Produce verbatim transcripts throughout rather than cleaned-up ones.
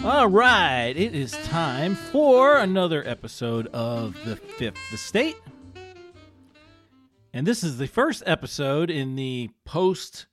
All right, it is time for another episode of The Fifth Estate. And this is the first episode in the post,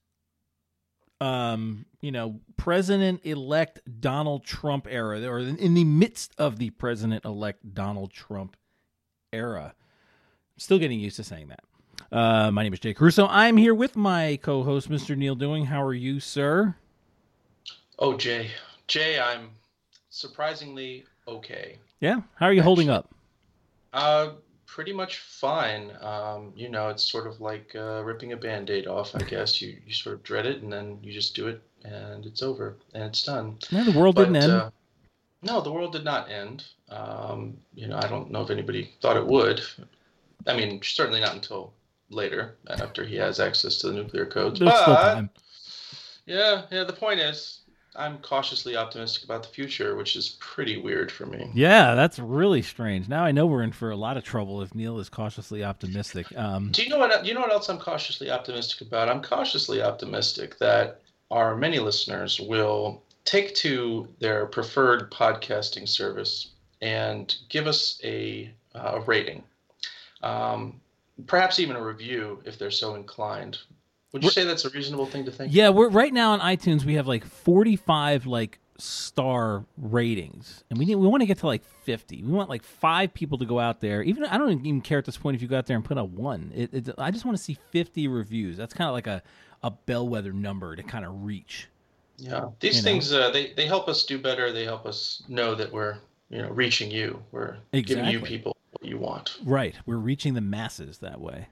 um, you know, President-elect Donald Trump era, or in the midst of the President-elect Donald Trump era. I'm still getting used to saying that. Uh, my name is Jay Caruso. I'm here with my co-host, Mister Neil Dewing. How are you, sir? Oh, Jay. Jay, I'm surprisingly okay. Yeah? How are you Actually, holding up? Uh, pretty much fine. Um, you know, it's sort of like uh, ripping a Band-Aid off, I guess. You you sort of dread it, and then you just do it, and it's over, and it's done. No, the world But, didn't end. Uh, no, the world did not end. Um, you know, I don't know if anybody thought it would. I mean, certainly not until later, after he has access to the nuclear codes. There's but, still time. Yeah, yeah, the point is, I'm cautiously optimistic about the future, which is pretty weird for me. Yeah, that's really strange. Now I know we're in for a lot of trouble if Neil is cautiously optimistic. Um, Do you know what? You know what else I'm cautiously optimistic about? I'm cautiously optimistic that our many listeners will take to their preferred podcasting service and give us a uh, rating, um, perhaps even a review if they're so inclined. Would you say that's a reasonable thing to think? yeah, we're right now on iTunes. We have like forty-five like star ratings, and we need we want to get to like fifty. We want like five people to go out there. Even I don't even care at this point if you go out there and put a one. It, it, I just want to see fifty reviews. That's kind of like a, a bellwether number to kind of reach. Yeah, these You know? things uh, they they help us do better. They help us know that we're you know reaching you. We're giving you Exactly. people what you want. Right, we're reaching the masses that way.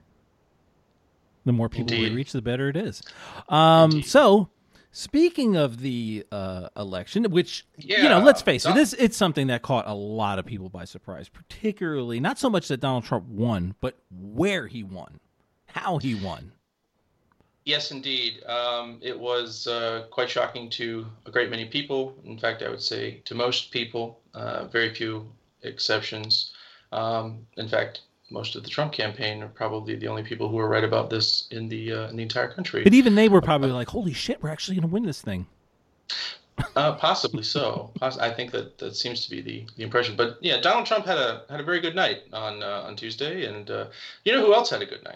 The more people we Indeed. reach, the better it is. Um, Indeed. so, speaking of the uh, election, which, you know, Yeah, let's face it, Don- this it's something that caught a lot of people by surprise, particularly not so much that Donald Trump won, but where he won, how he won. Yes, indeed. Um, it was uh, quite shocking to a great many people. In fact, I would say to most people, uh, very few exceptions. Um, in fact, most of the Trump campaign are probably the only people who are right about this in the uh, in the entire country. But even they were probably like, holy shit, we're actually going to win this thing. Uh, possibly so. Poss- I think that that seems to be the, the impression. But yeah, Donald Trump had a had a very good night on uh, on Tuesday, and uh, you know who else had a good night?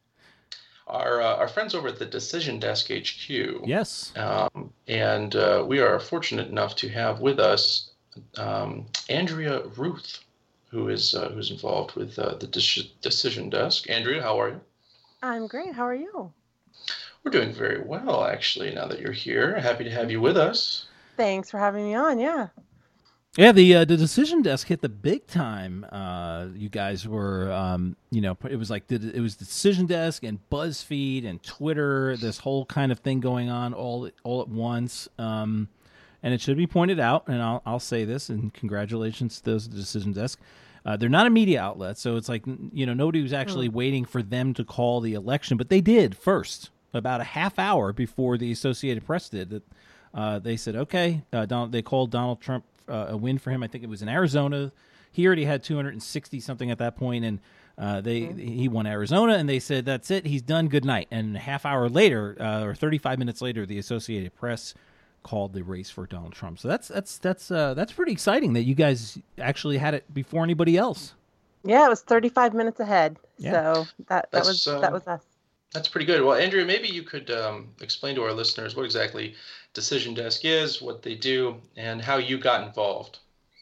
Our uh, our friends over at the Decision Desk H Q. Yes. Um, and uh, we are fortunate enough to have with us um, Andrea Ruth, who is uh, who's involved with uh, the De- Decision Desk. Andrea, how are you? I'm great. How are you? We're doing very well, actually. Now that you're here, happy to have you with us. Thanks for having me on. Yeah. Yeah, the uh, the Decision Desk hit the big time. Uh, you guys were, um, you know, it was like the, it was the Decision Desk and BuzzFeed and Twitter, this whole kind of thing going on all all at once. Um, and it should be pointed out, and I'll I'll say this, and congratulations to those at the Decision Desk. Uh, they're not a media outlet, so it's like, you know, nobody was actually waiting for them to call the election, but they did first, about a half hour before the Associated Press did. That uh, they said, okay, uh, Donald, they called Donald Trump uh, a win for him. I think it was in Arizona. He already had two hundred sixty something at that point, and uh, they mm-hmm. he won Arizona, and they said, that's it, he's done, good night. And a half hour later, uh, or thirty-five minutes later, the Associated Press called the race for Donald Trump. So that's that's that's uh, that's pretty exciting that you guys actually had it before anybody else. Yeah, it was thirty-five minutes ahead. Yeah. So that that That's, was uh, that was us. That's pretty good. Well, Andrea, maybe you could um, explain to our listeners what exactly Decision Desk is, what they do, and how you got involved.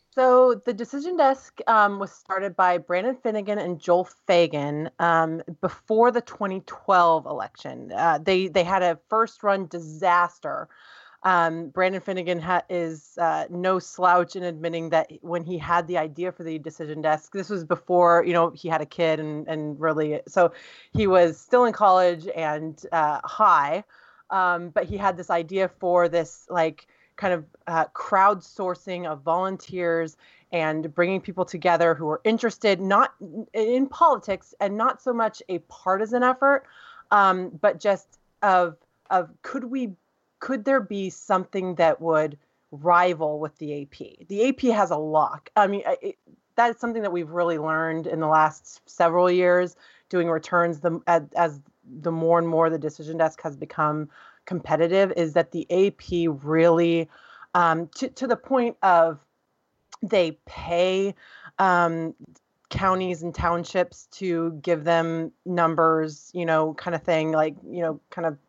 So the Decision Desk um, was started by Brandon Finnegan and Joel Fagan um, before the twenty twelve election. Uh, they they had a first run disaster. Um, Brandon Finnegan ha- is uh, no slouch in admitting that when he had the idea for the Decision Desk, this was before, you know, he had a kid and, and really, so he was still in college and uh, high, um, but he had this idea for this like kind of uh, crowdsourcing of volunteers and bringing people together who are interested not in politics and not so much a partisan effort, um, but just of of could we Could there be something that would rival with the A P? The A P has a lock. I mean, it, that is something that we've really learned in the last several years doing returns. The, as, as the more and more the Decision Desk has become competitive, is that the A P really um, to to the point of they pay um, counties and townships to give them numbers, you know, kind of thing, like, you know, kind of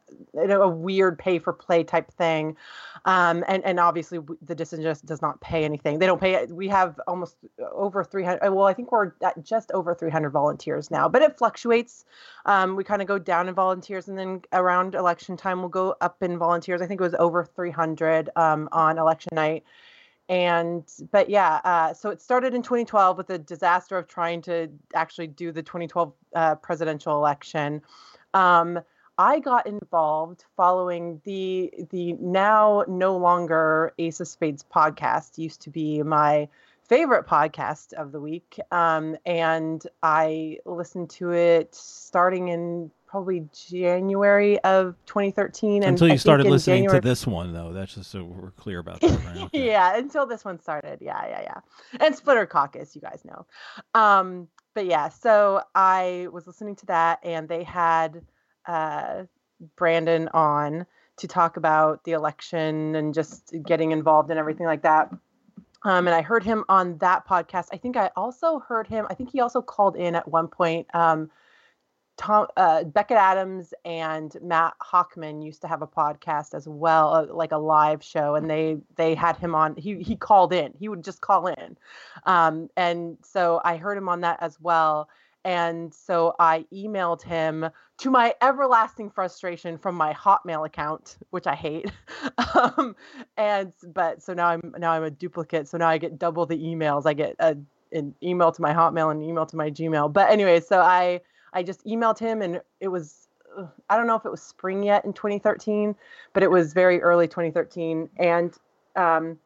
a weird pay for play type thing. Um, and, and obviously the Decision Desk does not pay anything. They don't pay. We have almost over three hundred. Well, I think we're at just over three hundred volunteers now, but it fluctuates. Um, we kind of go down in volunteers, and then around election time, we'll go up in volunteers. I think it was over three hundred um, on election night. And, but yeah, uh, so it started in twenty twelve with the disaster of trying to actually do the twenty twelve uh, presidential election. Um, I got involved following the the now no longer Ace of Spades podcast. Used to be my favorite podcast of the week, um, and I listened to it starting in probably January of twenty thirteen. And until you I started think in listening January... to this one, though. That's just so we're clear about that. Right? Okay. Yeah, until this one started. Yeah, yeah, yeah. And Splitter Caucus, you guys know. Um, but yeah, so I was listening to that, and they had uh, Brandon on to talk about the election and just getting involved and everything like that. Um, and I heard him on that podcast. I think I also heard him. I think he also called in at one point. Um, Tom, uh, Beckett Adams and Matt Hochman used to have a podcast as well, uh, like a live show, and they they had him on. He he called in. He would just call in, um, and so I heard him on that as well. And so I emailed him, to my everlasting frustration, from my Hotmail account, which I hate. um, and but so now I'm now I'm a duplicate. So now I get double the emails. I get a, an email to my Hotmail and an email to my Gmail. But anyway, so I I just emailed him, and it was I don't know if it was spring yet in twenty thirteen, but it was very early twenty thirteen. And um,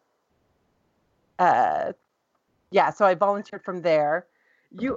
uh, yeah, so I volunteered from there. You.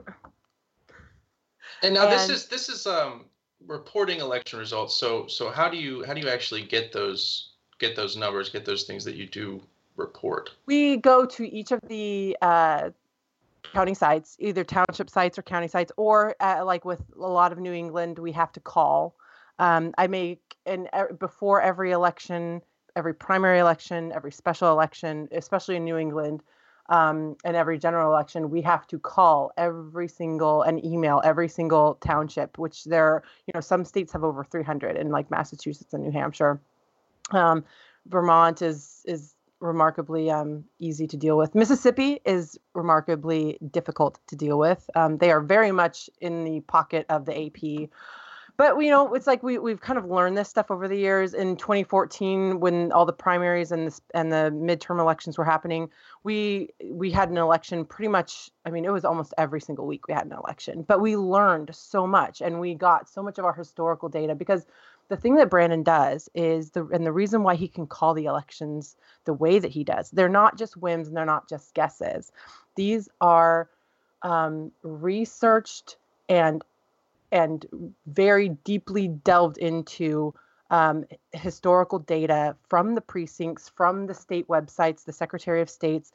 And now and, this is this is um, reporting election results. So so how do you how do you actually get those get those numbers, get those things that you do report? We go to each of the uh, county sites, either township sites or county sites, or uh, like with a lot of New England, we have to call. Um, I make and uh, before every election, every primary election, every special election, especially in New England. Um, and every general election, we have to call every single and email every single township, which there, you know, some states have over three hundred, in like Massachusetts and New Hampshire. Um, Vermont is is remarkably um, easy to deal with. Mississippi is remarkably difficult to deal with. Um, they are very much in the pocket of the A P. But, you know, it's like we, we've kind of learned this stuff over the years. In twenty fourteen, when all the primaries and the, and the midterm elections were happening, we we had an election pretty much, I mean, it was almost every single week we had an election. But we learned so much, and we got so much of our historical data, because the thing that Brandon does is, the and the reason why he can call the elections the way that he does, they're not just whims and they're not just guesses. These are um, researched and and very deeply delved into um, historical data from the precincts, from the state websites, the Secretary of State's,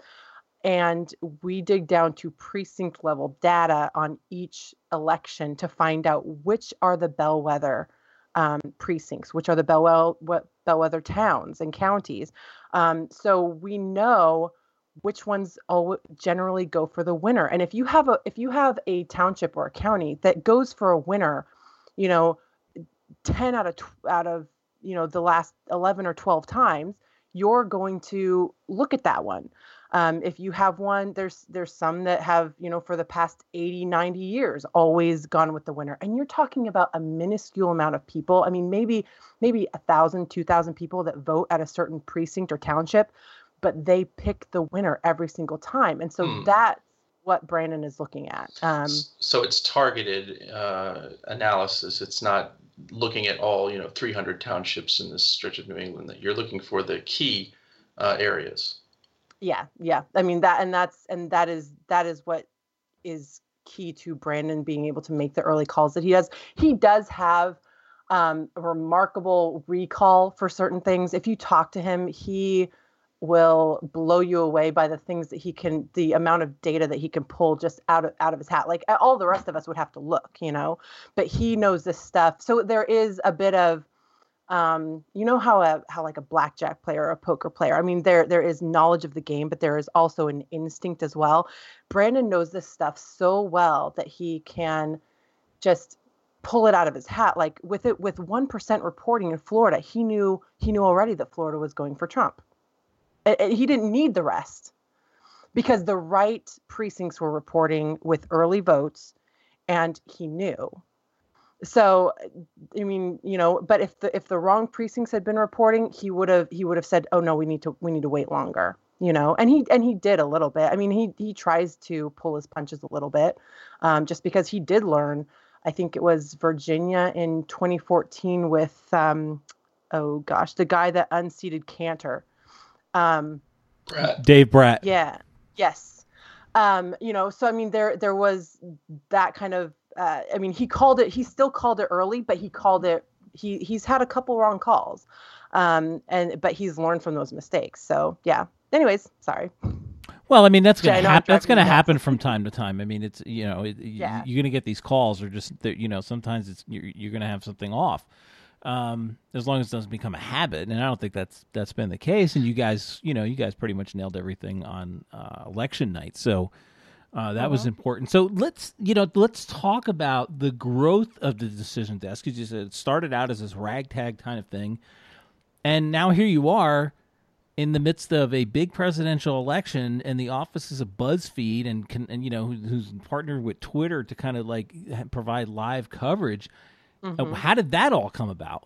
and we dig down to precinct level data on each election to find out which are the bellwether um, precincts, which are the bellwether, bellwether towns and counties. Um, so we know which ones all generally go for the winner. And if you have a if you have a township or a county that goes for a winner, you know, ten out of out of you know the last eleven or twelve times, you're going to look at that one. Um, if you have one, there's there's some that have, you know, for the past eighty, ninety years always gone with the winner. And you're talking about a minuscule amount of people. I mean, maybe maybe a thousand, two thousand people that vote at a certain precinct or township, but they pick the winner every single time. And so hmm. that's what Brandon is looking at. Um, so it's targeted uh, analysis. It's not looking at all, you know, three hundred townships in this stretch of New England. That you're looking for the key uh, areas. Yeah, yeah. I mean that, and that's, and that is, that is what is key to Brandon being able to make the early calls that he does. He does have um, a remarkable recall for certain things. If you talk to him, he will blow you away by the things that he can, the amount of data that he can pull just out of out of his hat. Like all the rest of us would have to look, you know, but he knows this stuff. So there is a bit of Um, you know how a how like a blackjack player or a poker player. I mean, there there is knowledge of the game, but there is also an instinct as well. Brandon knows this stuff so well that he can just pull it out of his hat. Like with it with one percent reporting in Florida, he knew he knew already that Florida was going for Trump. And, and he didn't need the rest because the right precincts were reporting with early votes, and he knew. So, I mean, you know, but if the if the wrong precincts had been reporting, he would have he would have said, "Oh no, we need to we need to wait longer." You know, and he and he did a little bit. I mean, he he tries to pull his punches a little bit, um, just because he did learn. I think it was Virginia in twenty fourteen with, um, oh gosh, the guy that unseated Cantor. Um, Brat. Dave Bratt. Yeah. Yes. Um, you know, so I mean, there there was that kind of. Uh, I mean, he called it. He still called it early, but he called it. He he's had a couple wrong calls, um, and but he's learned from those mistakes. So yeah. Anyways, sorry. Well, I mean that's Yeah, I gonna know I'm happen. That's driving gonna you happen nuts. from time to time. I mean, it's you know, it, Yeah. you're gonna get these calls, or just that, you know, sometimes it's you're, you're gonna have something off. Um, as long as it doesn't become a habit, and I don't think that's that's been the case. And you guys, you know, you guys pretty much nailed everything on uh, election night. So. Uh, that was Uh-huh. important. So let's, you know, let's talk about the growth of the decision desk. Because you said it started out as this ragtag kind of thing, and now here you are in the midst of a big presidential election, and the offices of BuzzFeed and, can, and you know, who, who's partnered with Twitter to kind of like provide live coverage. Mhm. Uh, how did that all come about?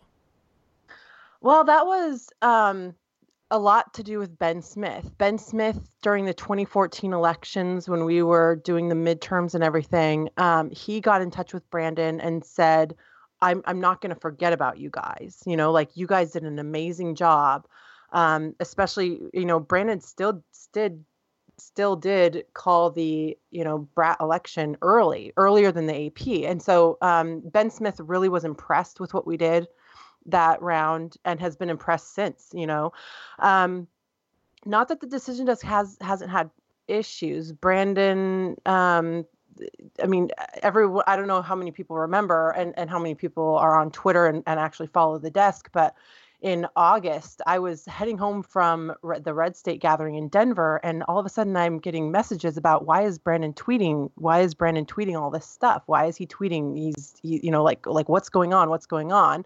Well, that was um, a lot to do with Ben Smith. Ben Smith, during the twenty fourteen elections, when we were doing the midterms and everything, um, he got in touch with Brandon and said, I'm, I'm not going to forget about you guys. You know, like you guys did an amazing job. Um, especially, you know, Brandon still did still did call the, you know, Brat election early, earlier than the A P. And so um, Ben Smith really was impressed with what we did that round and has been impressed since, you know. Um, not that the decision desk has hasn't had issues. Brandon, um, I mean, every I don't know how many people remember and, and how many people are on Twitter and, and actually follow the desk, but in August, I was heading home from Re- the Red State gathering in Denver, and all of a sudden I'm getting messages about why is Brandon tweeting? Why is Brandon tweeting all this stuff? Why is he tweeting? He's, he, you know, like like what's going on? What's going on?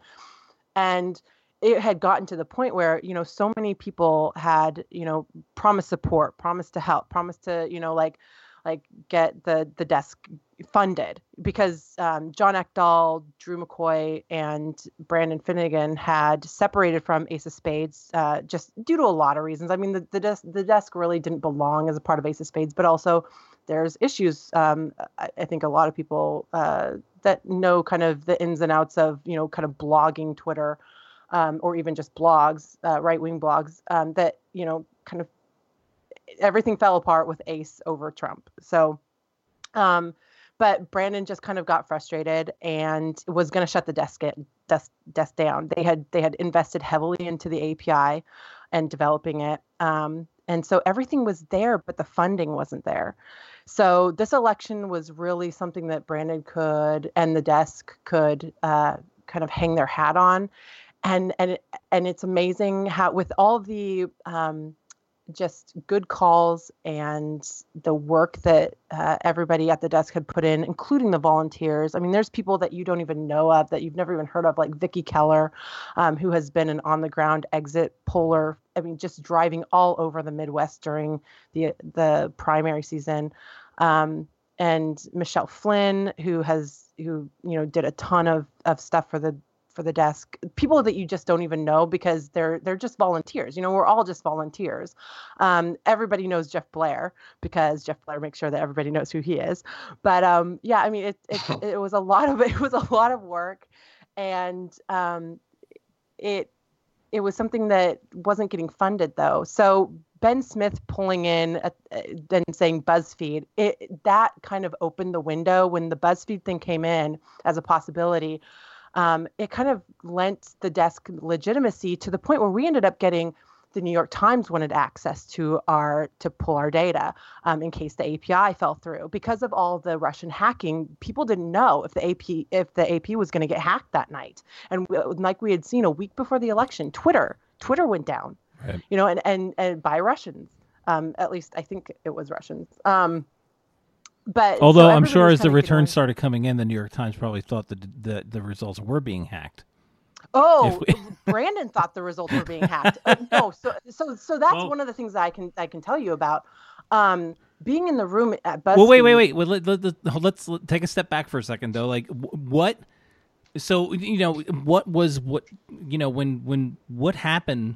And it had gotten to the point where, you know, so many people had, you know, promised support, promised to help, promised to, you know, like, like get the, the desk funded because um, John Ekdahl, Drew McCoy, and Brandon Finnegan had separated from Ace of Spades uh, just due to a lot of reasons. I mean, the, the desk, the desk really didn't belong as a part of Ace of Spades, but also there's issues. Um, I, I think a lot of people uh, that know kind of the ins and outs of, you know, kind of blogging Twitter um, or even just blogs, uh, right-wing blogs, um, that, you know, kind of everything fell apart with Ace over Trump. So, um, but Brandon just kind of got frustrated and was going to shut the desk, it, desk desk down. They had they had invested heavily into the A P I and developing it. Um, and so everything was there, but the funding wasn't there. So this election was really something that Brandon could and the desk could uh, kind of hang their hat on. And and and it's amazing how with all the um, just good calls and the work that uh, everybody at the desk had put in, including the volunteers. I mean, there's people that you don't even know of, that you've never even heard of, like Vicki Keller, um, who has been an on-the-ground exit poller. I mean, just driving all over the Midwest during the the primary season. Um, and Michelle Flynn, who has who you know did a ton of of stuff for the for the desk, people that you just don't even know because they're they're just volunteers. You know, we're all just volunteers. Um, everybody knows Jeff Blair because Jeff Blair makes sure that everybody knows who he is. But um, yeah, I mean, it, it it was a lot of it was a lot of work, and um, it it was something that wasn't getting funded though. So Ben Smith pulling in uh, and saying BuzzFeed, it that kind of opened the window when the BuzzFeed thing came in as a possibility. Um, it kind of lent the desk legitimacy to the point where we ended up getting the New York Times wanted access to our to pull our data um, in case the A P I fell through. Because of all the Russian hacking, people didn't know if the A P if the A P was going to get hacked that night. And we, like we had seen a week before the election, Twitter Twitter went down, right. you know, and and and by Russians. Um, at least I think it was Russians. Um, but although so I'm sure as the returns getting... started coming in, the New York Times probably thought that the the results were being hacked. Oh, we... Brandon thought the results were being hacked. Uh, no, so so so that's well, one of the things that I can I can tell you about. Um, being in the room at BuzzFeed. Well, wait, wait, wait. Well, let, let, let, let's let, take a step back for a second, though. Like, what? So you know, what was what? You know, when when what happened?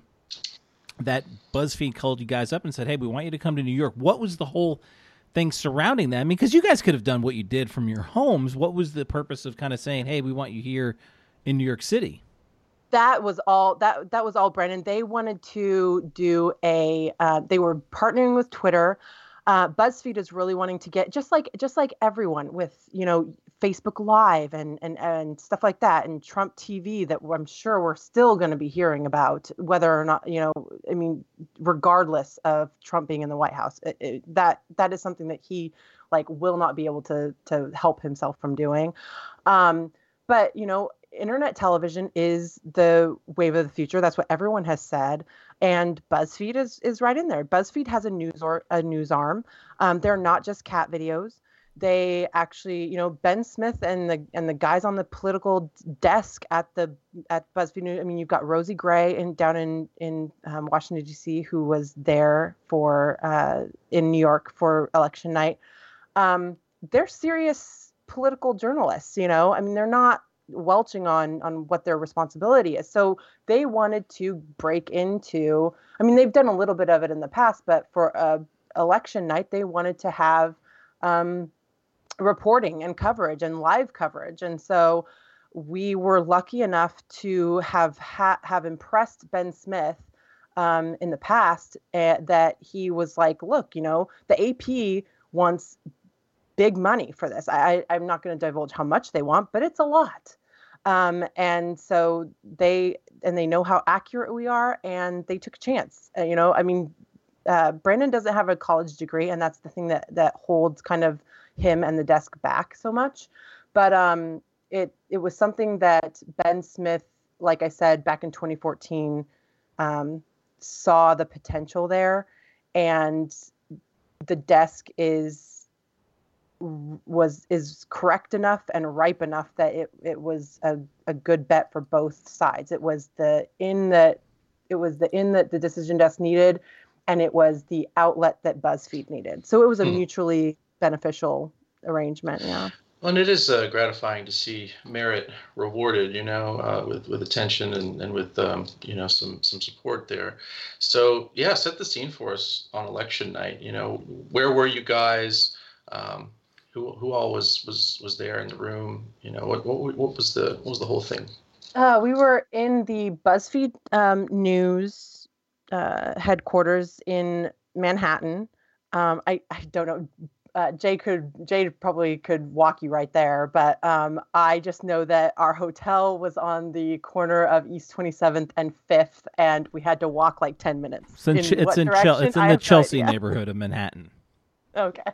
That BuzzFeed called you guys up and said, "Hey, we want you to come to New York." What was the whole thing surrounding that? I mean, because you guys could have done what you did from your homes. What was the purpose of kind of saying, "Hey, we want you here in New York City"? That was all. That that was all, Brandon. They wanted to do a. Uh, they were partnering with Twitter. Uh, BuzzFeed is really wanting to get just like just like everyone with you know Facebook Live and and and stuff like that, and Trump T V that I'm sure we're still going to be hearing about, whether or not you know. I mean, regardless of Trump being in the White House, it, it, that that is something that he like will not be able to to help himself from doing. Um, but you know. Internet television is the wave of the future. That's what everyone has said. And BuzzFeed is is right in there. BuzzFeed has a news or a news arm. Um, they're not just cat videos. They actually, you know, Ben Smith and the and the guys on the political desk at the at BuzzFeed News. I mean, you've got Rosie Gray in down in in um, Washington D C who was there for uh, in New York for election night. Um, they're serious political journalists. You know, I mean, they're not welching on on what their responsibility is. So they wanted to break into, I mean, they've done a little bit of it in the past, but for uh, election night, they wanted to have um, reporting and coverage and live coverage. And so we were lucky enough to have ha- have impressed Ben Smith um, in the past uh, that he was like, look, you know, the A P wants big money for this. I, I'm not going to divulge how much they want, but it's a lot. Um, and so they, and they know how accurate we are, and they took a chance. Uh, you know, I mean, uh, Brandon doesn't have a college degree, and that's the thing that, that holds kind of him and the desk back so much. But um, it, it was something that Ben Smith, like I said, back in twenty fourteen, um, saw the potential there, and the desk is, was is correct enough and ripe enough that it it was a, a good bet for both sides. It was the in that it was the in that the decision desk needed, and it was the outlet that BuzzFeed needed. So it was a hmm. mutually beneficial arrangement. Yeah. Well, and it is uh, gratifying to see merit rewarded, you know, uh, with with attention and and with um, you know some some support there. So yeah, set the scene for us on election night. You know, where were you guys? Um, Who who all was, was, was there in the room? You know, what what what was the what was the whole thing? Uh, we were in the BuzzFeed um, News uh, headquarters in Manhattan. Um, I I don't know. Uh, Jay could Jay probably could walk you right there, but um, I just know that our hotel was on the corner of East twenty-seventh and Fifth, and we had to walk like ten minutes. It's in, in it's in, Chel- it's in the Chelsea no neighborhood of Manhattan. Okay.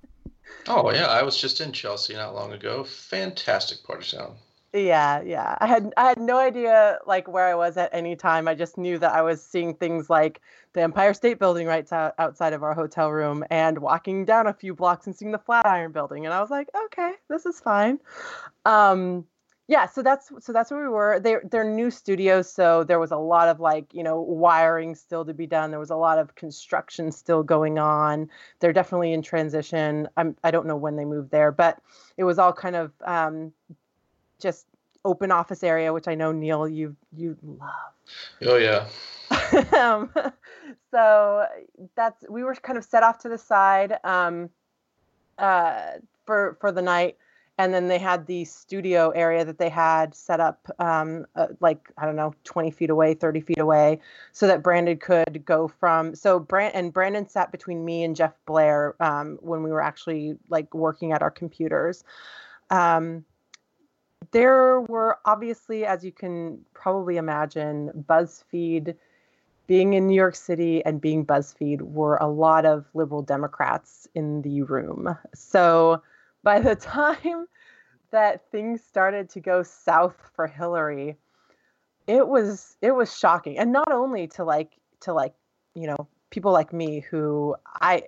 Oh yeah, I was just in Chelsea not long ago. Fantastic part of town. Yeah, yeah. I had I had no idea like where I was at any time. I just knew that I was seeing things like the Empire State Building right to- outside of our hotel room, and walking down a few blocks and seeing the Flatiron Building, and I was like, okay, this is fine. Um, yeah, so that's so that's where we were. They they're new studios, so there was a lot of like you know wiring still to be done. There was a lot of construction still going on. They're definitely in transition. I'm I don't know when they moved there, but it was all kind of um, just open office area, which I know Neil you you love. Oh yeah. um, so that's we were kind of set off to the side um, uh, for for the night. And then they had the studio area that they had set up, um, uh, like, I don't know, twenty feet away, thirty feet away, so that Brandon could go from. So Brand and Brandon sat between me and Jeff Blair um, when we were actually like working at our computers. Um, there were obviously, as you can probably imagine, BuzzFeed being in New York City and being BuzzFeed were a lot of liberal Democrats in the room. So by the time that things started to go south for Hillary, it was it was shocking. And not only to like to like, you know, people like me who I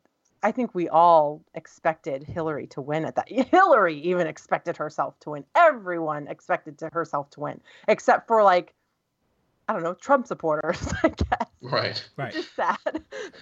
I think we all expected Hillary to win at that. Hillary even expected herself to win. Everyone expected to herself to win, except for like, I don't know, Trump supporters, I guess. Right. Right. Which is sad.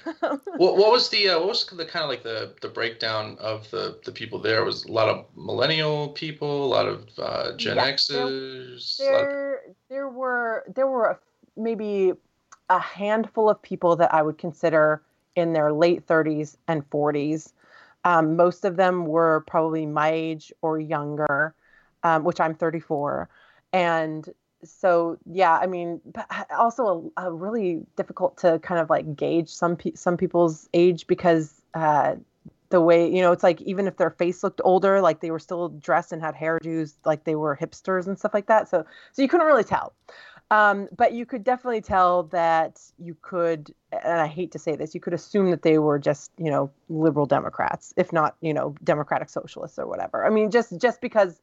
what, what was the uh, what was the kind of like the, the breakdown of the, the people there? Was a lot of millennial people, a lot of uh, Gen Yeah, Xers. There, a lot of- there, there were there were a, maybe a handful of people that I would consider in their late thirties and forties. Um, most of them were probably my age or younger, um, which I'm thirty-four. And so, yeah, I mean, but also a, a really difficult to kind of like gauge some pe- some people's age because uh, the way, you know, it's like even if their face looked older, like they were still dressed and had hairdos, like they were hipsters and stuff like that. So, so you couldn't really tell. Um, but you could definitely tell that you could, and I hate to say this, you could assume that they were just, you know, liberal Democrats, if not, you know, democratic socialists or whatever. I mean, just just because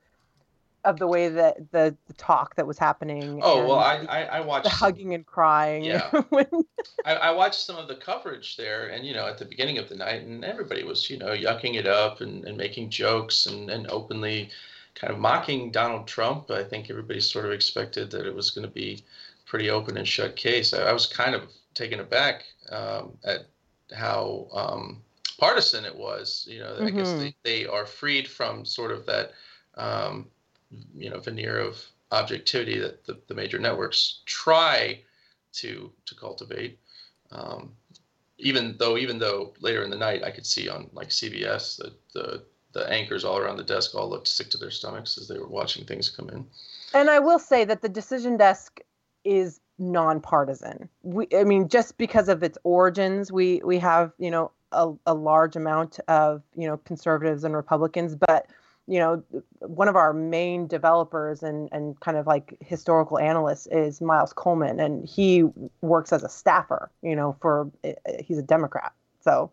of the way that the, the talk that was happening. Oh and well, I I, I watched the some- hugging and crying. Yeah. when, I, I watched some of the coverage there, and you know, at the beginning of the night, and everybody was, you know, yucking it up and, and making jokes and, and openly kind of mocking Donald Trump. I think everybody sort of expected that it was going to be pretty open and shut case. I, I was kind of taken aback um, at how um, partisan it was. You know, I guess Mhm. they, they are freed from sort of that, um, you know, veneer of objectivity that the, the major networks try to to cultivate. Um, even though even though later in the night I could see on like C B S that the the anchors all around the desk all looked sick to their stomachs as they were watching things come in. and I will say that the decision desk is nonpartisan. We, I mean, just because of its origins, we we have, you know, a, a large amount of, you know, conservatives and Republicans, but you know, one of our main developers and, and kind of like historical analysts is Miles Coleman, and he works as a staffer, you know, for, he's a Democrat. So,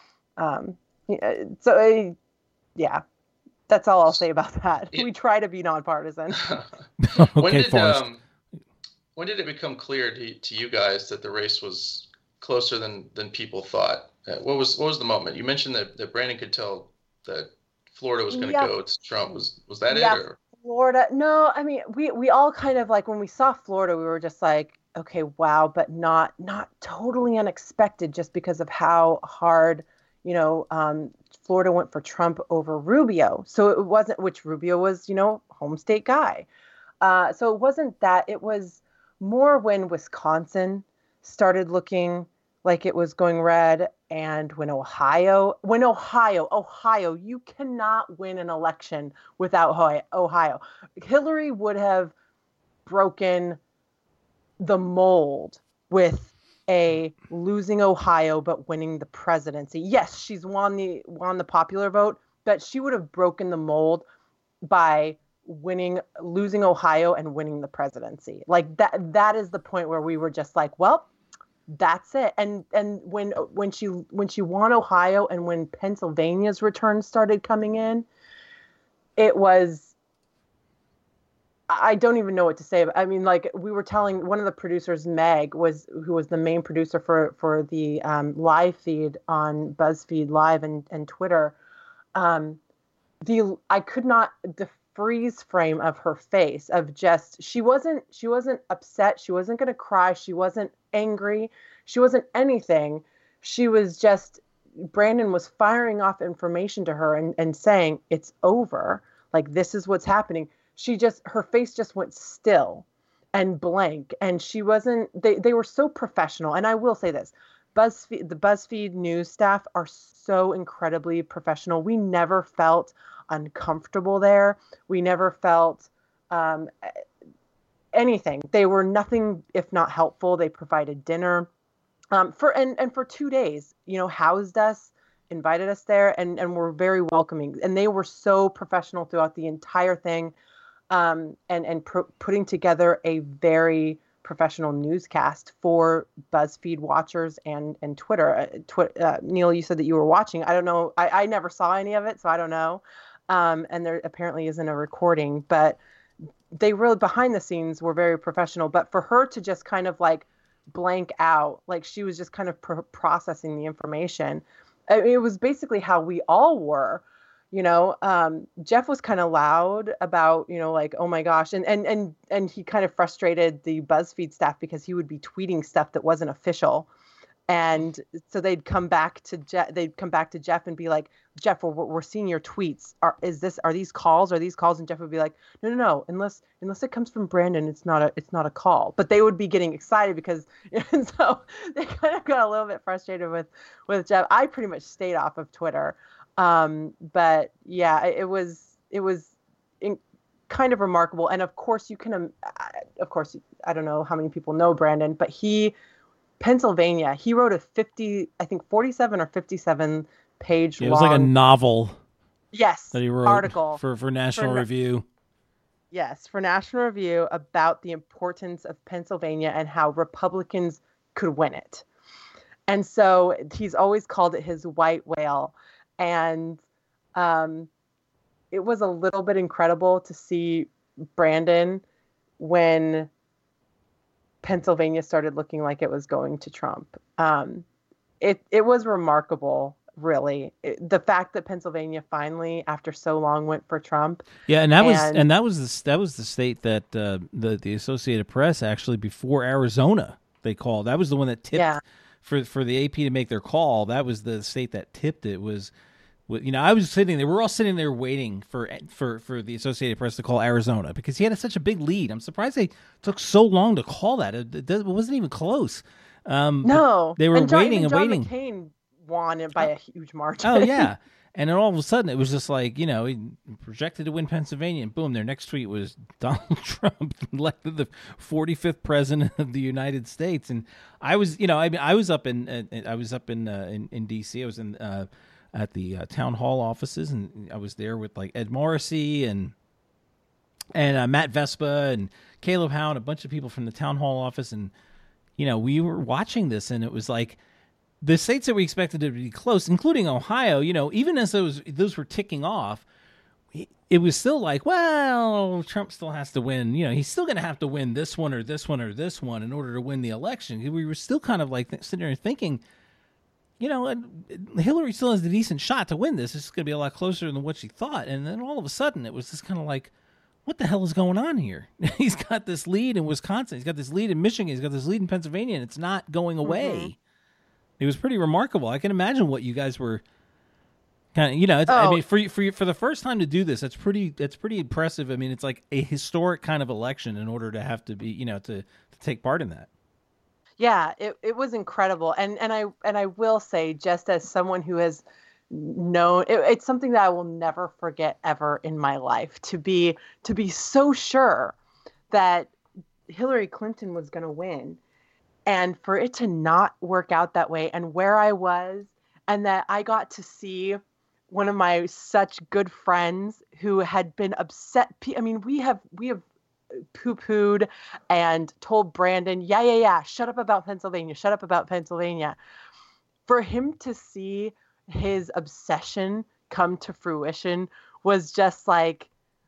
um, yeah, so uh, yeah, that's all I'll say about that. It- We try to be nonpartisan. when Okay, did Forrest. um, when did it become clear to, to you guys that the race was closer than than people thought? Uh, what was what was the moment? You mentioned that, that Brandon could tell that Florida was going to Yeah. go to Trump. Was was that Yeah. it? Or? Florida. No, I mean, we we all kind of like when we saw Florida, we were just like, okay, wow, but not not totally unexpected just because of how hard, you know, um, Florida went for Trump over Rubio. So it wasn't, which Rubio was, you know, home state guy. Uh, so it wasn't that. It was more when Wisconsin started looking like it was going red, and when Ohio, when Ohio, Ohio, you cannot win an election without Ohio. Ohio. Hillary would have broken the mold with a losing Ohio but winning the presidency. Yes, she's won the won the popular vote, but she would have broken the mold by winning losing Ohio and winning the presidency. Like that that is the point where we were just like, well, that's it. And and when when she when she won Ohio and when Pennsylvania's returns started coming in, it was, I don't even know what to say. I mean, like we were telling one of the producers, Meg, was who was the main producer for for the um, live feed on BuzzFeed Live and and Twitter. Um, the I could not the freeze frame of her face of just she wasn't she wasn't upset, she wasn't going to cry, she wasn't angry, she wasn't anything. She was just, Brandon was firing off information to her and, and saying it's over, like this is what's happening. She just, her face just went still and blank, and she wasn't, they, they were so professional. And I will say this, BuzzFeed, the BuzzFeed news staff are so incredibly professional. We never felt uncomfortable there. We never felt um, anything. They were nothing if not helpful. They provided dinner um, for and, and for two days, you know, housed us, invited us there, and, and were very welcoming. And they were so professional throughout the entire thing, um, and, and pr- putting together a very professional newscast for BuzzFeed watchers and and Twitter. Uh, twi- uh, Neil, you said that you were watching. I don't know. I, I never saw any of it, so I don't know. Um, and there apparently isn't a recording, but they really behind the scenes were very professional. But for her to just kind of like blank out, like she was just kind of pr- processing the information. It was basically how we all were. You know, um, Jeff was kind of loud about, you know, like, oh my gosh. And, and, and, and he kind of frustrated the BuzzFeed staff because he would be tweeting stuff that wasn't official. And so they'd come back to Jeff, they'd come back to Jeff and be like, Jeff, we're, we're seeing your tweets. Are, is this, are these calls? Are these calls? And Jeff would be like, no, no, no, unless, unless it comes from Brandon, it's not a, it's not a call. But they would be getting excited because, and so they kind of got a little bit frustrated with, with Jeff. I pretty much stayed off of Twitter. Um, but yeah, it, it was, it was in, kind of remarkable. And of course you can, um, of course, I don't know how many people know Brandon, but he, Pennsylvania, he wrote a fifty, I think forty-seven or fifty-seven page yeah, it long. was like a novel. Yes. That he wrote article for, for National for, Review. Yes. For National Review about the importance of Pennsylvania and how Republicans could win it. And so he's always called it his white whale. And um, it was a little bit incredible to see Brandon when Pennsylvania started looking like it was going to Trump. Um, it it was remarkable, really, it, the fact that Pennsylvania finally, after so long, went for Trump. Yeah, and that and, was and that was the that was the state that uh, the the Associated Press actually before Arizona they called. That was the one that tipped yeah. for for the A P to make their call. That was the state that tipped it. Was you know I was sitting there. We were all sitting there waiting for for for the Associated Press to call Arizona because he had such a big lead. I'm surprised they took so long to call that. It, it wasn't even close. Um, no, they were and John, waiting and John waiting. McCain won it by a huge margin. Oh yeah. And then all of a sudden, it was just like, you know, he projected to win Pennsylvania, and boom, their next tweet was Donald Trump elected the forty-fifth president of the United States. And I was, you know, I mean, I was up in, uh, I was up in, uh, in in D C. I was in uh, at the uh, town hall offices, and I was there with like Ed Morrissey and and uh, Matt Vespa and Caleb Howe and a bunch of people from the town hall office, and you know, we were watching this, and it was like. The states that we expected to be close, including Ohio, you know, even as those those were ticking off, it was still like, well, Trump still has to win. You know, he's still going to have to win this one or this one or this one in order to win the election. We were still kind of like sitting there thinking, you know, Hillary still has a decent shot to win this. This is going to be a lot closer than what she thought. And then all of a sudden, it was just kind of like, what the hell is going on here? He's got this lead in Wisconsin. He's got this lead in Michigan. He's got this lead in Pennsylvania, and it's not going away. Mm-hmm. It was pretty remarkable. I can imagine what you guys were kind of, you know, it's, oh. I mean, for for for the first time to do this, that's pretty that's pretty impressive. I mean, it's like a historic kind of election in order to have to be, you know, to, to take part in that. Yeah, it, it was incredible. And and I and I will say, just as someone who has known, it, it's something that I will never forget ever in my life, to be to be so sure that Hillary Clinton was going to win. And for it to not work out that way, and where I was, and that I got to see one of my such good friends who had been upset. I mean, we have we have poo-pooed and told Brandon, yeah, yeah, yeah, shut up about Pennsylvania, shut up about Pennsylvania. For him to see his obsession come to fruition was just like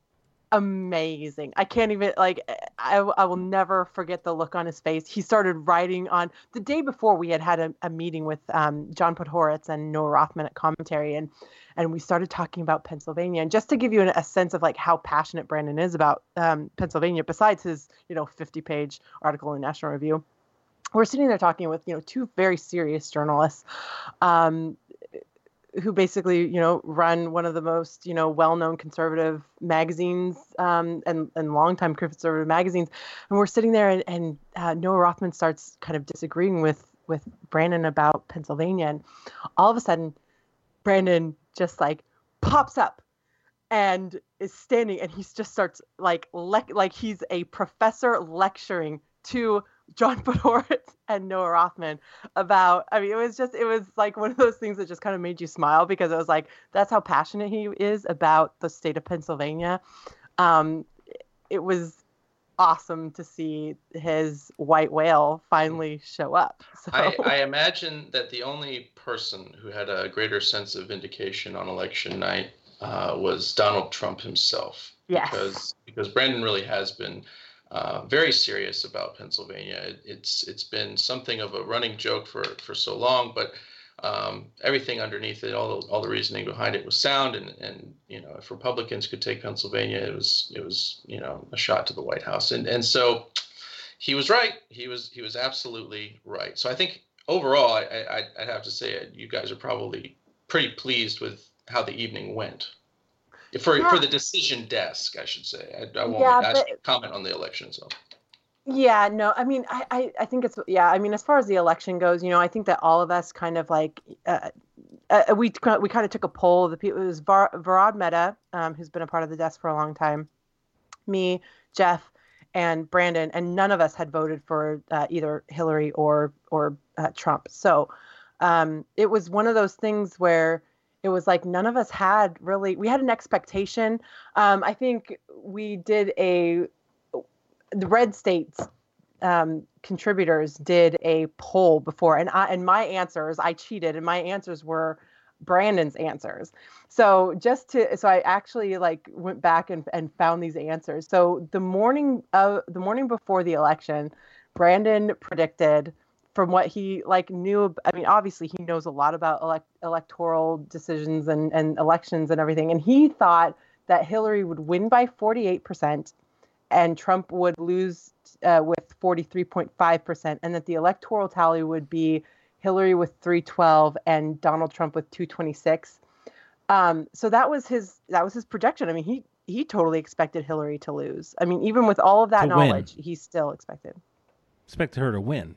amazing. I can't even, like, I, I will never forget the look on his face. He started writing on the day before. We had had a, a meeting with um, John Podhoretz and Noah Rothman at Commentary, and and we started talking about Pennsylvania. And just to give you an, a sense of like how passionate Brandon is about um, Pennsylvania, besides his you know fifty page article in National Review, we're sitting there talking with you know two very serious journalists. Um, who basically, you know, run one of the most, you know, well-known conservative magazines um, and, and longtime conservative magazines. And we're sitting there and, and uh, Noah Rothman starts kind of disagreeing with, with Brandon about Pennsylvania. And all of a sudden, Brandon just like pops up and is standing, and he just starts like, le- like he's a professor lecturing to John Podhoretz and Noah Rothman about, I mean, it was just, it was like one of those things that just kind of made you smile, because it was like, that's how passionate he is about the state of Pennsylvania. Um, it was awesome to see his white whale finally show up. So. I, I imagine that the only person who had a greater sense of vindication on election night uh, was Donald Trump himself. Yes. Because because Brandon really has been uh, very serious about Pennsylvania. It, it's it's been something of a running joke for, for so long, but um, everything underneath it, all the, all the reasoning behind it was sound. And, and you know, if Republicans could take Pennsylvania, it was it was you know a shot to the White House. And and so he was right. He was he was absolutely right. So I think overall, I, I I'd have to say you guys are probably pretty pleased with how the evening went. For yeah. for the decision desk, I should say. I, I won't yeah, ask but, you to comment on the election itself. Yeah, no, I mean, I, I, I think it's, yeah, I mean, as far as the election goes, you know, I think that all of us kind of like, uh, uh, we we kind of took a poll of the people. It was Var, Varad Mehta, um, who's been a part of the desk for a long time, me, Jeff, and Brandon, and none of us had voted for uh, either Hillary or or uh, Trump. So um, it was one of those things where it was like none of us had really, we had an expectation. Um, I think we did a, the red states um, contributors did a poll before, and I, and my answers, I cheated, and my answers were Brandon's answers. So just to, so I actually like went back and, and found these answers. So the morning of the morning before the election, Brandon predicted, from what he like knew, I mean, obviously he knows a lot about elect, electoral decisions and, and elections and everything. And he thought that Hillary would win by forty-eight percent and Trump would lose uh, with forty-three point five percent, and that the electoral tally would be Hillary with three twelve and Donald Trump with two twenty-six. Um, so that was his, that was his projection. I mean, he, he totally expected Hillary to lose. I mean, even with all of that To knowledge, win. he still expected. Expected her to win.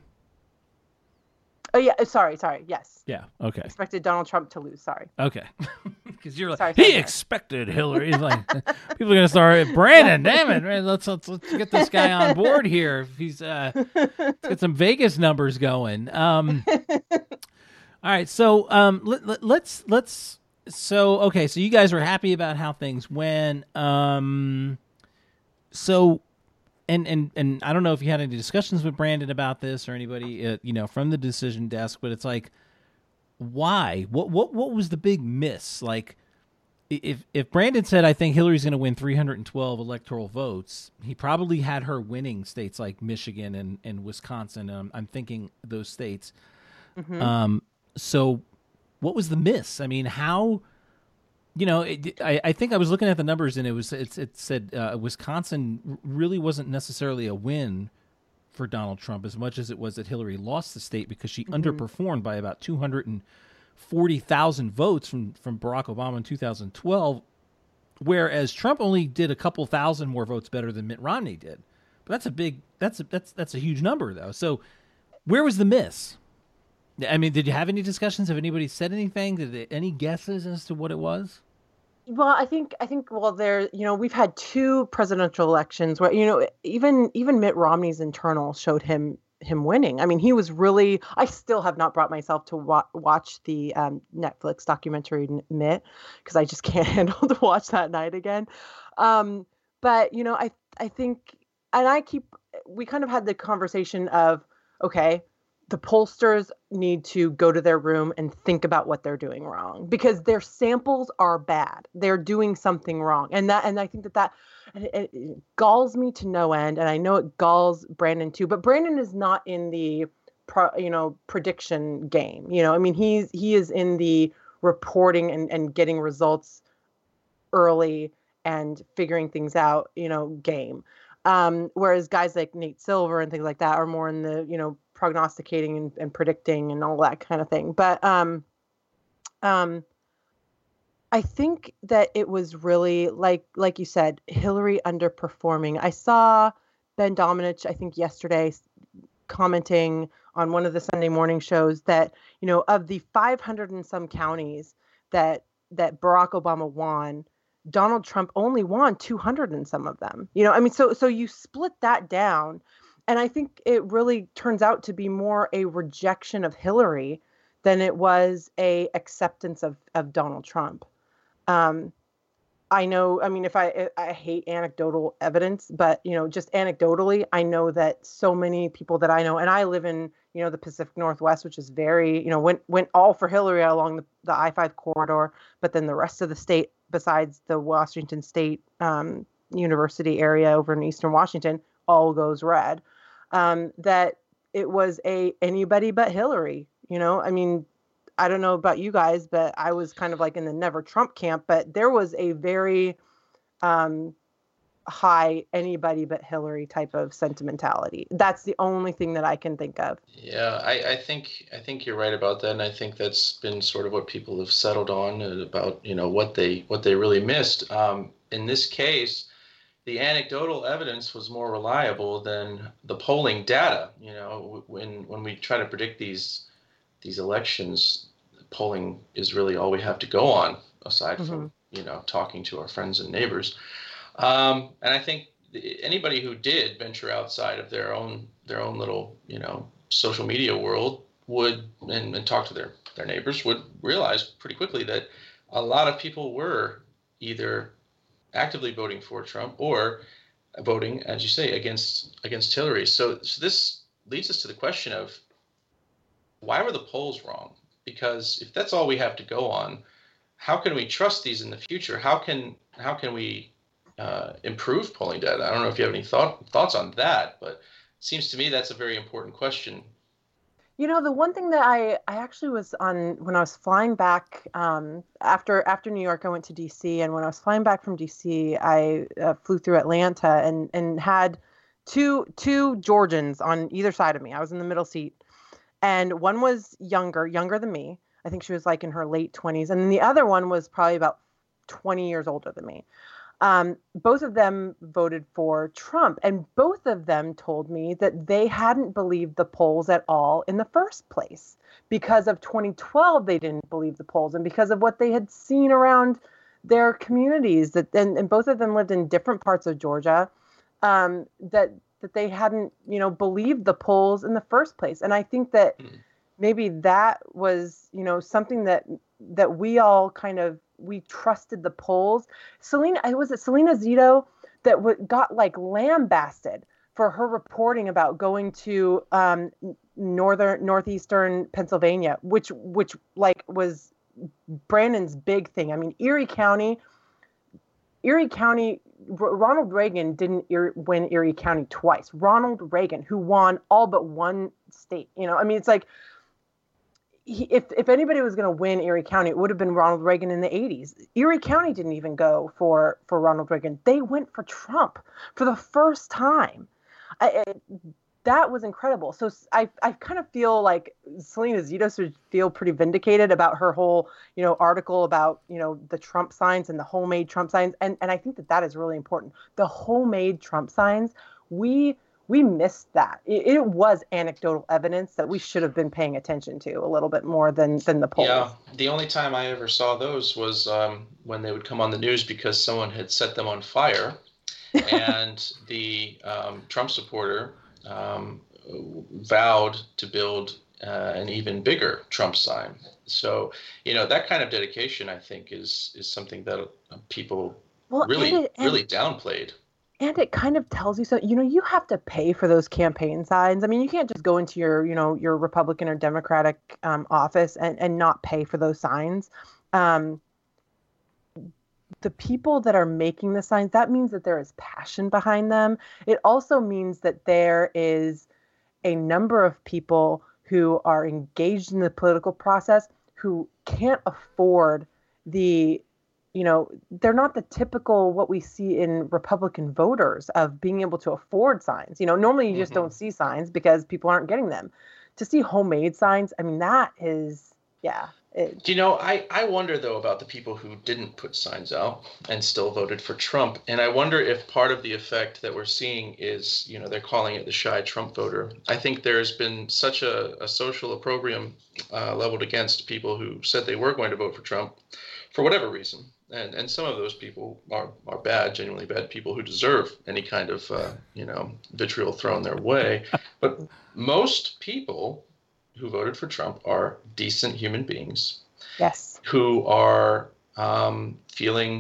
Oh yeah, sorry, sorry. Yes. Yeah. Okay. Expected Donald Trump to lose. Sorry. Okay. Because you're like, Sorry, he sorry, sorry. expected Hillary. He's like, people are gonna start. Brandon, damn it, man, let's, let's let's get this guy on board here. If he's uh, let's get some Vegas numbers going. Um, all right. So um, let, let, let's let's. So okay. So you guys were happy about how things went. Um, so. And, and and I don't know if you had any discussions with Brandon about this or anybody, uh, you know, from the decision desk, but it's like, why? What what what was the big miss? Like, if if Brandon said, I think Hillary's going to win three hundred twelve electoral votes, he probably had her winning states like Michigan and, and Wisconsin. Um, I'm thinking those states. Mm-hmm. Um, so what was the miss? I mean, how... You know, it, I, I think I was looking at the numbers, and it was it, it said uh, Wisconsin really wasn't necessarily a win for Donald Trump as much as it was that Hillary lost the state because she mm-hmm. underperformed by about two hundred forty thousand votes from, from Barack Obama in two thousand twelve, whereas Trump only did a couple thousand more votes better than Mitt Romney did. But that's a big that's a, that's that's a huge number, though. So where was the miss? I mean, did you have any discussions? Have anybody said anything? Did they, any guesses as to what it was? Well, I think I think well, there, you know, we've had two presidential elections where, you know, even even Mitt Romney's internal showed him him winning. I mean, he was really. I still have not brought myself to wa- watch the um, Netflix documentary Mitt because I just can't handle to watch that night again. Um, but you know, I I think, and I keep. We kind of had the conversation of, okay, the pollsters need to go to their room and think about what they're doing wrong because their samples are bad. They're doing something wrong. And that, and I think that that it, it galls me to no end. And I know it galls Brandon too, but Brandon is not in the, pro, you know, prediction game. You know, I mean, he's, he is in the reporting and, and getting results early and figuring things out, you know, game. Um, whereas guys like Nate Silver and things like that are more in the, you know, prognosticating and, and predicting and all that kind of thing. But um, um, I think that it was really like, like you said, Hillary underperforming. I saw Ben Domenech, I think yesterday, commenting on one of the Sunday morning shows that, you know, of the five hundred and some counties that, that Barack Obama won, Donald Trump only won two hundred and some of them. You know, I mean, so, so you split that down. And I think it really turns out to be more a rejection of Hillary than it was a acceptance of, of Donald Trump. Um, I know, I mean, if I I hate anecdotal evidence, but you know, just anecdotally, I know that so many people that I know, and I live in, you know, the Pacific Northwest, which is very, you know, went went all for Hillary along the, the I five corridor, but then the rest of the state, besides the Washington State um, University area over in Eastern Washington, all goes red. Um, that it was a anybody but Hillary. You know, I mean, I don't know about you guys, but I was kind of like in the never Trump camp, but there was a very um, high anybody but Hillary type of sentimentality. That's the only thing that I can think of. Yeah, I, I think I think you're right about that, and I think that's been sort of what people have settled on about, you know, what they what they really missed. Um, in this case, the anecdotal evidence was more reliable than the polling data. You know, when when we try to predict these these elections, polling is really all we have to go on, aside mm-hmm. from, you know, talking to our friends and neighbors. Um, and I think anybody who did venture outside of their own their own little, you know, social media world would and, and talk to their, their neighbors would realize pretty quickly that a lot of people were either actively voting for Trump or voting, as you say, against against Hillary. So, so this leads us to the question of, why were the polls wrong? Because if that's all we have to go on, how can we trust these in the future? How can how can we uh, improve polling data? I don't know if you have any thought, thoughts on that, but it seems to me that's a very important question. You know, the one thing that I, I actually was on when I was flying back um, after after New York, I went to D C, and when I was flying back from D C, I uh, flew through Atlanta and and had two two Georgians on either side of me. I was in the middle seat, and one was younger, younger than me. I think she was like in her late twenties, and then the other one was probably about twenty years older than me. Um, both of them voted for Trump, and both of them told me that they hadn't believed the polls at all in the first place. Because of twenty twelve, they didn't believe the polls, and because of what they had seen around their communities, that and, and both of them lived in different parts of Georgia, um, that that they hadn't, you know, believed the polls in the first place. And I think that maybe that was, you know, something that that we all kind of we trusted the polls. Selena, was it Selena Zito that w- got like lambasted for her reporting about going to um, northern northeastern Pennsylvania, which which like was Brandon's big thing. I mean, Erie County, Erie County. Ronald Reagan didn't Erie, win Erie County twice. Ronald Reagan, who won all but one state. You know, I mean, it's like. He, if if anybody was going to win Erie County, it would have been Ronald Reagan in the eighties. Erie County didn't even go for, for Ronald Reagan. They went for Trump for the first time. I, I, that was incredible. So I I kind of feel like Selena Zito should feel pretty vindicated about her whole, you know, article about, you know, the Trump signs and the homemade Trump signs. And, and I think that that is really important. The homemade Trump signs, we... We missed that. It, it was anecdotal evidence that we should have been paying attention to a little bit more than than the polls. Yeah, the only time I ever saw those was um, when they would come on the news because someone had set them on fire, and the um, Trump supporter um, vowed to build uh, an even bigger Trump sign. So, you know, that kind of dedication, I think, is is something that people well, really, and it, and- really downplayed. And it kind of tells you so, you know, you have to pay for those campaign signs. I mean, you can't just go into your, you know, your Republican or Democratic um, office and, and not pay for those signs. Um, the people that are making the signs, that means that there is passion behind them. It also means that there is a number of people who are engaged in the political process who can't afford the you know, they're not the typical what we see in Republican voters of being able to afford signs. You know, normally you just mm-hmm. don't see signs because people aren't getting them. To see homemade signs, I mean, that is, yeah. It, Do you know, I, I wonder, though, about the people who didn't put signs out and still voted for Trump. And I wonder if part of the effect that we're seeing is, you know, they're calling it the shy Trump voter. I think there's been such a, a social opprobrium uh, leveled against people who said they were going to vote for Trump for whatever reason. And and some of those people are, are bad, genuinely bad people who deserve any kind of, uh, you know, vitriol thrown their way. But most people who voted for Trump are decent human beings. Yes. Who are um, feeling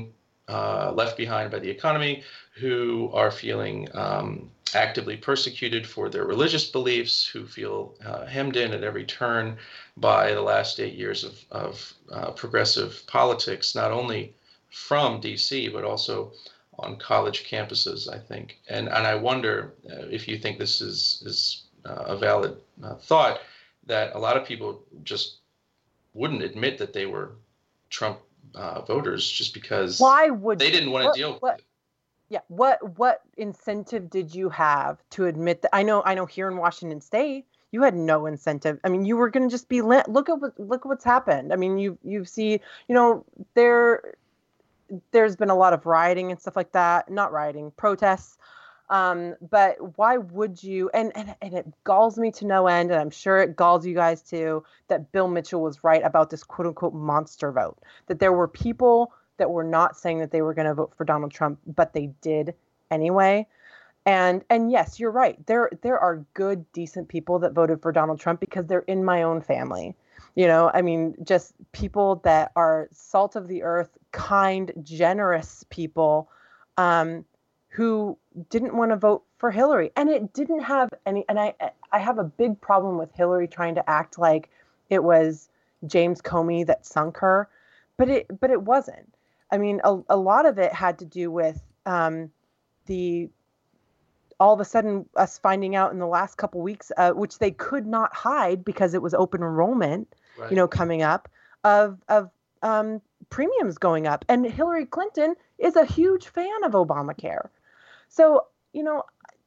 uh, left behind by the economy, who are feeling um, actively persecuted for their religious beliefs, who feel uh, hemmed in at every turn by the last eight years of, of uh, progressive politics, not only from D C, but also on college campuses, I think. And and I wonder uh, if you think this is, is uh, a valid uh, thought, that a lot of people just wouldn't admit that they were Trump uh, voters just because Why would they didn't want to deal with what, it. Yeah, what what incentive did you have to admit that? I know I know here in Washington State, you had no incentive. I mean, you were going to just be lit. Look at what look at what's happened. I mean, you you see, you know, there there's been a lot of rioting and stuff like that. Not rioting, protests. Um, but why would you? And, and and it galls me to no end, and I'm sure it galls you guys too, that Bill Mitchell was right about this quote unquote monster vote. That there were people that were not saying that they were going to vote for Donald Trump, but they did anyway. And and yes, you're right. There there are good, decent people that voted for Donald Trump because they're in my own family. You know, I mean, just people that are salt of the earth, kind, generous people um, who didn't want to vote for Hillary. And it didn't have any, and I I have a big problem with Hillary trying to act like it was James Comey that sunk her, but it but it wasn't. I mean, a, a lot of it had to do with um, the all of a sudden us finding out in the last couple weeks, uh, which they could not hide because it was open enrollment, right. you know, coming up of of um, premiums going up. And Hillary Clinton is a huge fan of Obamacare. So, you know,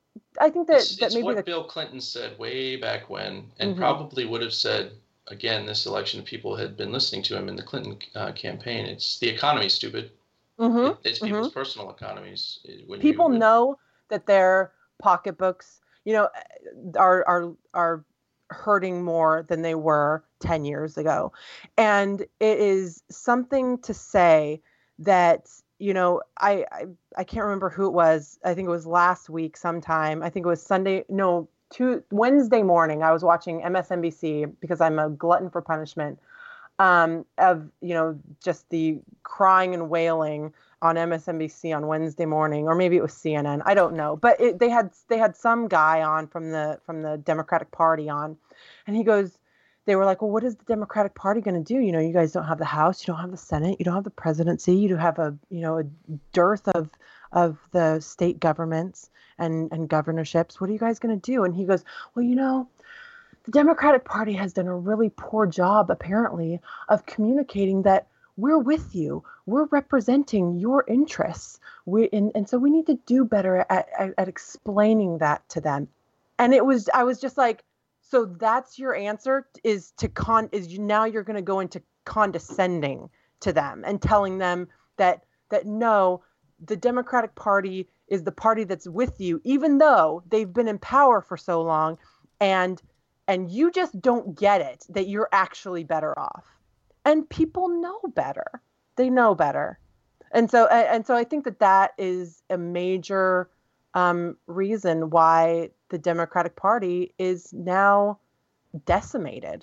I think that, it's, that it's maybe what the, Bill Clinton said way back when, and mm-hmm. probably would have said again this election. People had been listening to him in the Clinton uh, campaign. It's the economy, stupid. Mm-hmm. It, it's people's mm-hmm. personal economies. When People you, know that their pocketbooks, you know, are are are hurting more than they were ten years ago, and it is something to say that, you know, I, I I can't remember who it was. I think it was last week sometime. I think it was Sunday. No, two Wednesday morning. I was watching M S N B C because I'm a glutton for punishment. Um, of, you know, just the crying and wailing on M S N B C on Wednesday morning, or maybe it was C N N. I don't know, but it, they had they had some guy on from the from the Democratic Party on, and he goes, they were like, well, what is the Democratic Party going to do? You know, you guys don't have the House, you don't have the Senate, you don't have the presidency, you do have a you know a dearth of of the state governments and and governorships. What are you guys going to do? And he goes, well, you know, the Democratic Party has done a really poor job, apparently, of communicating that we're with you. We're representing your interests. We and, and so we need to do better at, at, at explaining that to them. And it was, I was just like, so that's your answer is to con is you now you're going to go into condescending to them and telling them that that no, the Democratic Party is the party that's with you, even though they've been in power for so long, and and you just don't get it that you're actually better off. And people know better. They know better. And so and so I think that that is a major um, reason why the Democratic Party is now decimated.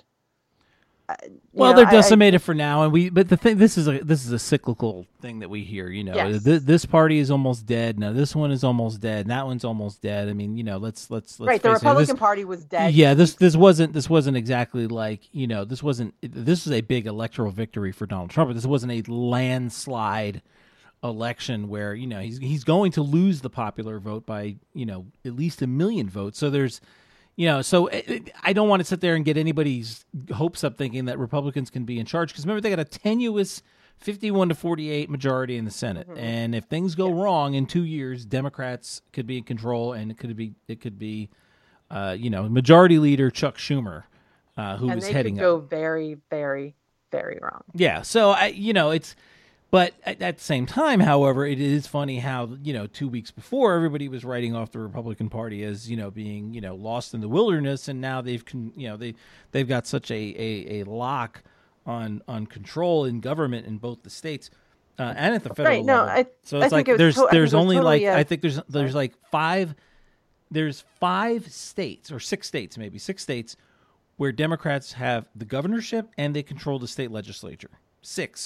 Uh, well, know, they're decimated I, for now, and we. But the thing, this is a this is a cyclical thing that we hear. You know, yes. Th- this party is almost dead. Now this one is almost dead. And that one's almost dead. I mean, you know, let's let's let's right. The face Republican it. This, Party was dead. Yeah, this this wasn't this wasn't exactly like you know this wasn't this was a big electoral victory for Donald Trump. But this wasn't a landslide election where you know he's he's going to lose the popular vote by you know at least a million votes. So there's. You know, so it, I don't want to sit there and get anybody's hopes up thinking that Republicans can be in charge. Because remember, they got a tenuous fifty-one to forty-eight majority in the Senate. Mm-hmm. And if things go yes. wrong in two years, Democrats could be in control. And it could be, it could be, uh, you know, Majority Leader Chuck Schumer, uh, who and was they heading could up. go very, very, very wrong. Yeah. So, I, you know, it's. But at, at the same time, however, it is funny how, you know, two weeks before everybody was writing off the Republican Party as, you know, being, you know, lost in the wilderness. And now they've, con- you know, they, they've got such a, a, a lock on on control in government in both the states uh, and at the federal right, no, level. I, so it's I like it there's to- there's only totally like, a- I think there's there's like five, there's five states or six states, maybe six states where Democrats have the governorship and they control the state legislature. Six.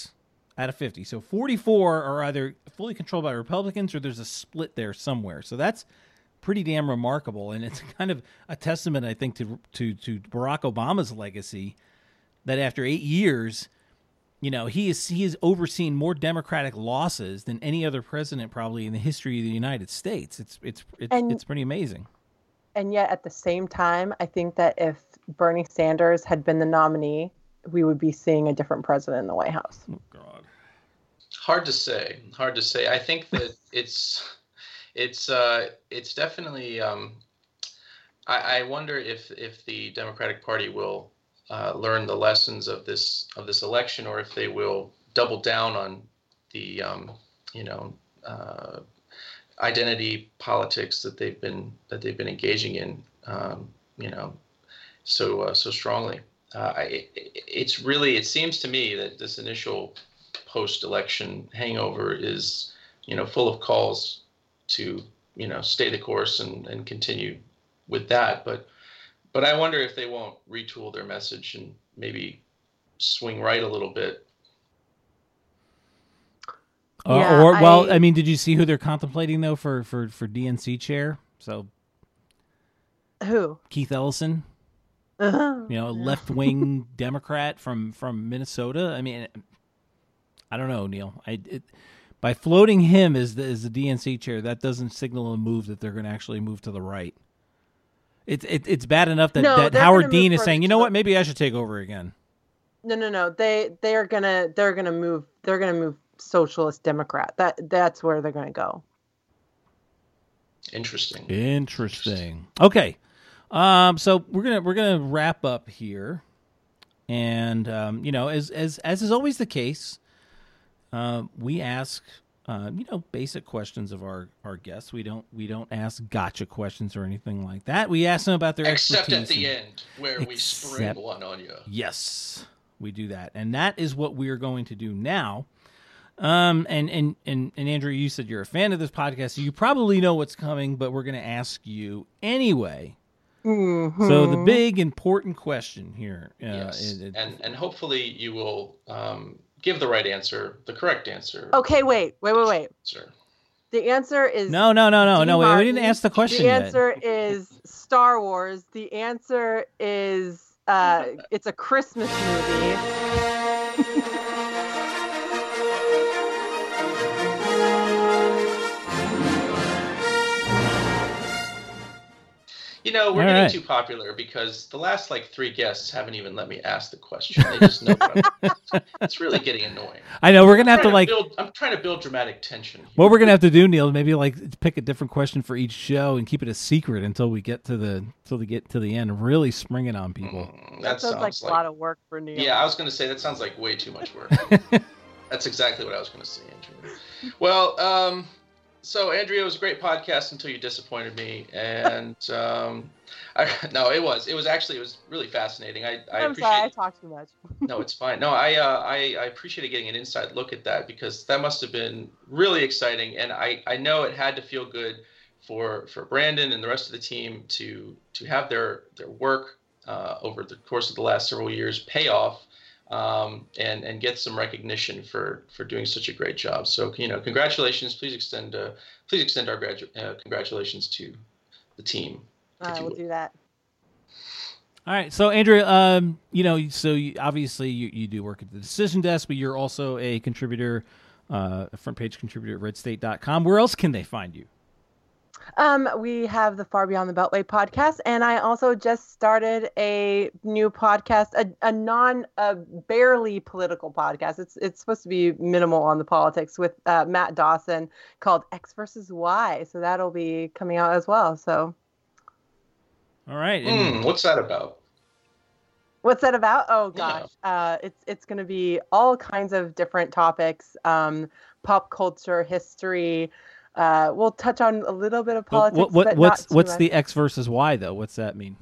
out of fifty. So forty-four are either fully controlled by Republicans or there's a split there somewhere. So that's pretty damn remarkable, and it's kind of a testament, I think, to to to Barack Obama's legacy, that after eight years, you know, he is he has overseen more Democratic losses than any other president probably in the history of the United States. It's it's it's, And- it's pretty amazing. And yet, at the same time, I think that if Bernie Sanders had been the nominee, we would be seeing a different president in the White House. Oh God. Hard to say. Hard to say. I think that it's it's uh, it's definitely. Um, I, I wonder if if the Democratic Party will uh, learn the lessons of this of this election, or if they will double down on the um, you know uh, identity politics that they've been that they've been engaging in. Um, you know, so uh, so strongly. Uh, I, it, it's really it seems to me that this initial post-election hangover is, you know, full of calls to, you know, stay the course and, and continue with that. But but I wonder if they won't retool their message and maybe swing right a little bit. Uh, Yeah, or well, I- I mean, did you see who they're contemplating though for for for D N C chair? So Who? Keith Ellison, Uh-huh. you know, left wing Democrat from from Minnesota. I mean, I don't know, Neil. I it, by floating him as the as the D N C chair, that doesn't signal a move that they're going to actually move to the right. It's it, it's bad enough that, No, that they're Howard gonna Dean move is further saying, you to know the- what, maybe I should take over again. No, no, no. They they are gonna they're gonna move they're gonna move socialist Democrat. That that's where they're gonna go. Interesting. Interesting. Okay, um, so we're gonna we're gonna wrap up here, and um, you know, as as as is always the case, uh, we ask uh, you know basic questions of our, our guests. We don't we don't ask gotcha questions or anything like that. We ask them about their Except expertise. at the and- end, where we spring Except- one on you. Yes, we do that, and that is what we are going to do now. Um, and, and, and, and Andrew, you said you're a fan of this podcast, so you probably know what's coming, but we're going to ask you anyway. Mhm. So the big important question here, uh, Yes, is- is- and and hopefully you will um, give the right answer, the correct answer. Okay, wait, wait, wait, wait. Sir. The answer is no, no, no, no, Dean no. Wait, we Martin. didn't ask the question The yet. answer is Star Wars. The answer is uh, it's a Christmas movie. You know, we're All getting right. too popular because the last like three guests haven't even let me ask the question. They just know what I'm, it's really getting annoying. I know we're gonna have I'm to trying like. build, I'm trying to build dramatic tension. Here. What we're gonna have to do, Neil, maybe like pick a different question for each show and keep it a secret until we get to the until we get to the end and really spring it on people. Mm, That, that sounds, sounds like, like a lot of work for Neil. yeah. I was going to say that sounds like way too much work. That's exactly what I was going to say, Andrea. Well, um, so Andrea, it was a great podcast until you disappointed me, and um, I, no, it was it was actually it was really fascinating. I, I I'm appreciate. sorry, I talk too much. No, it's fine. No, I, uh, I I appreciated getting an inside look at that because that must have been really exciting, and I, I know it had to feel good for for Brandon and the rest of the team to to have their their work uh, over the course of the last several years pay off um, and and get some recognition for for doing such a great job. So you know, congratulations. Please extend uh, please extend our gradu- uh, congratulations to the team. if I you will would. do that. All right, so Andrea, um, you know, so you, obviously you, you do work at the Decision Desk, but you're also a contributor, uh, a front page contributor at red state dot com. Where else can they find you? Um, we have the Far Beyond the Beltway podcast, and I also just started a new podcast, a, a non, a barely political podcast. It's it's supposed to be minimal on the politics with uh, Matt Dawson called X versus Y. So that'll be coming out as well. So All right, and- Hmm, what's that about? what's that about? Oh Yeah. gosh, uh, it's it's going to be all kinds of different topics, um, pop culture, history. Uh, we'll touch on a little bit of politics. what, what but what's not too what's much. the X versus Y though? What's that mean?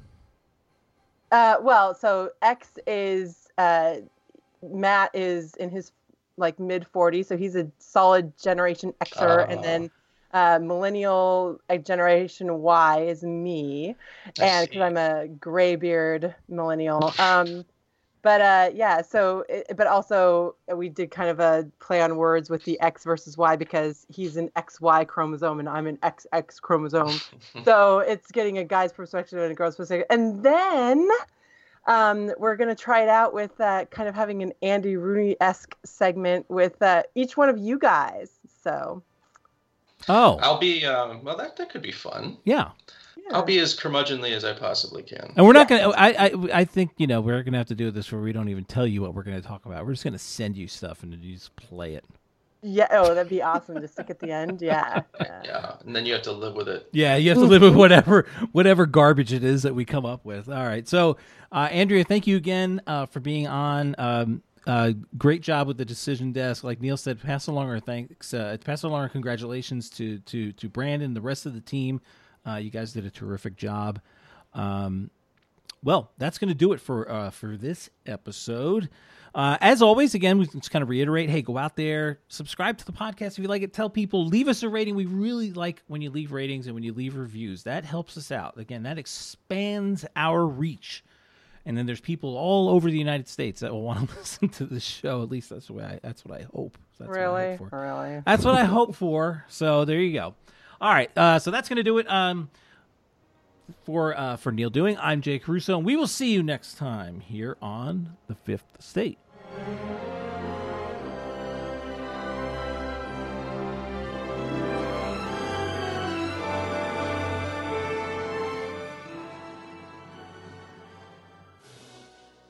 Uh, well, so X is uh, Matt is in his like mid forties, so he's a solid Generation Xer, and Ah. then uh, Millennial uh, Generation Y is me, I and see. because I'm a graybeard millennial. Um, But uh, yeah, so, it, but also we did kind of a play on words with the X versus Y because he's an X Y chromosome and I'm an X X chromosome. So it's getting a guy's perspective and a girl's perspective. And then um, we're going to try it out with uh, kind of having an Andy Rooney-esque segment with uh, each one of you guys. So. Oh. I'll be, um, well, that, that could be fun. Yeah. I'll be as curmudgeonly as I possibly can. And we're not going to, I, I I think, you know, we're going to have to do this where we don't even tell you what we're going to talk about. We're just going to send you stuff and you just play it. Yeah. Oh, that'd be awesome to stick at the end. Yeah. Yeah. yeah. And then you have to live with it. Yeah. You have to live with whatever, whatever garbage it is that we come up with. All right. So, uh, Andrea, thank you again uh, for being on. Um, uh, great job with the decision desk. Like Neil said, pass along our thanks, uh, pass along our congratulations to, to, to Brandon, the rest of the team. Uh, you guys did a terrific job. Um, well, that's going to do it for uh, for this episode. Uh, as always, again, we just kind of reiterate, hey, go out there, subscribe to the podcast if you like it. Tell people, leave us a rating. We really like when you leave ratings and when you leave reviews. That helps us out. Again, that expands our reach. And then there's people all over the United States that will want to listen to this show. At least that's the way I, that's what I hope. That's really? What I hope for. Really? That's what I hope for. So there you go. All right, uh, so that's going to do it um, for uh, for Neil Doing. I'm Jay Caruso, and we will see you next time here on The Fifth Estate.